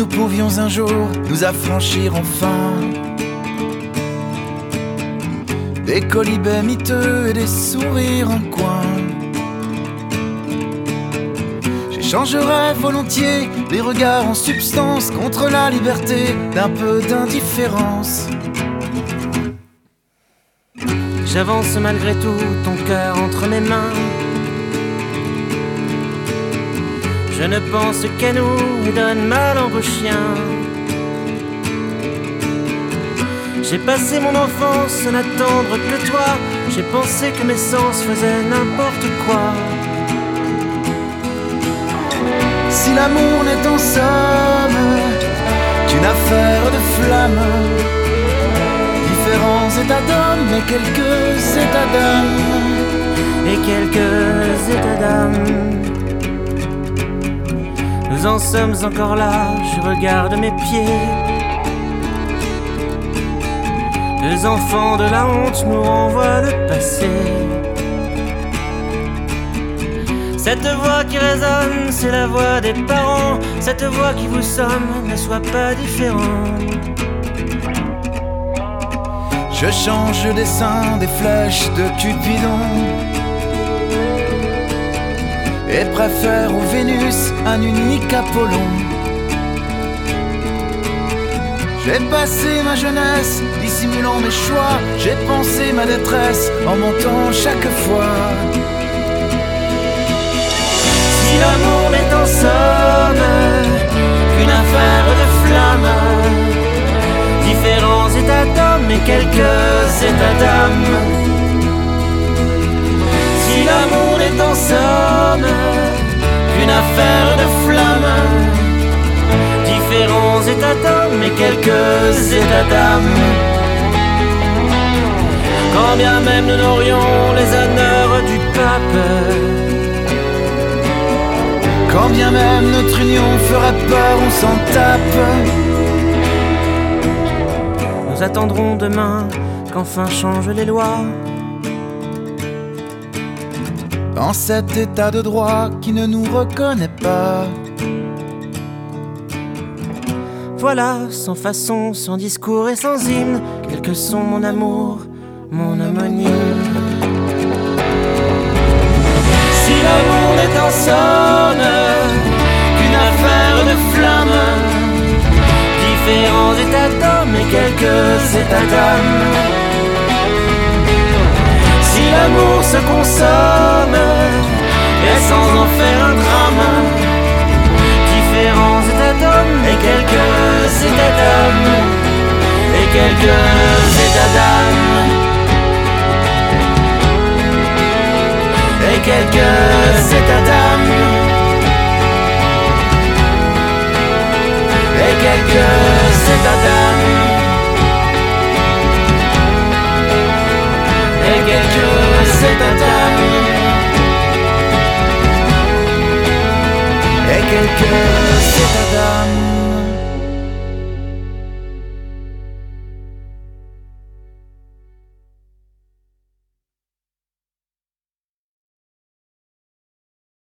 nous pouvions un jour nous affranchir enfin des colibets miteux et des sourires en coin. J'échangerais volontiers les regards en substance contre la liberté d'un peu d'indifférence. J'avance malgré tout, ton cœur entre mes mains. Je ne pense qu'à nous et donne ma langue au chien. J'ai passé mon enfance à n'attendre que toi. J'ai pensé que mes sens faisaient n'importe quoi. Si l'amour n'est en somme qu'une affaire de flamme, différents états d'âme et quelques états d'âme. Et quelques états d'âme. Nous en sommes encore là, je regarde mes pieds. Deux enfants de la honte nous renvoient le passé. Cette voix qui résonne, c'est la voix des parents. Cette voix qui vous somme, ne soit pas différent. Je change le dessin des flèches de Cupidon et préfère au Vénus un unique Apollon. J'ai passé ma jeunesse dissimulant mes choix. J'ai pensé ma détresse en montant chaque fois. Si l'amour n'est en somme qu'une affaire de flamme, différents états d'hommes et quelques états d'âme. Si l'amour n'est en somme qu'une affaire de flamme, différents états d'hommes et quelques états d'âme. Quand bien même nous n'aurions les honneurs du pape, quand bien même notre union ferait peur, on s'en tape. Nous attendrons demain qu'enfin changent les lois. Dans cet état de droit qui ne nous reconnaît pas. Voilà, sans façon, sans discours et sans hymne, quel que sont mon amour, mon homonyme. Si l'amour n'est en somme qu'une affaire de flamme, différents états d'hommes et quelques états d'âme. Si l'amour se consomme et sans en faire un drame, différents états d'hommes et quelques états d'âme. Et quelques états d'âme. Et quelques états d'âme. Et quelques états d'âme. Et quelques états d'âme. Et quelques états d'âme.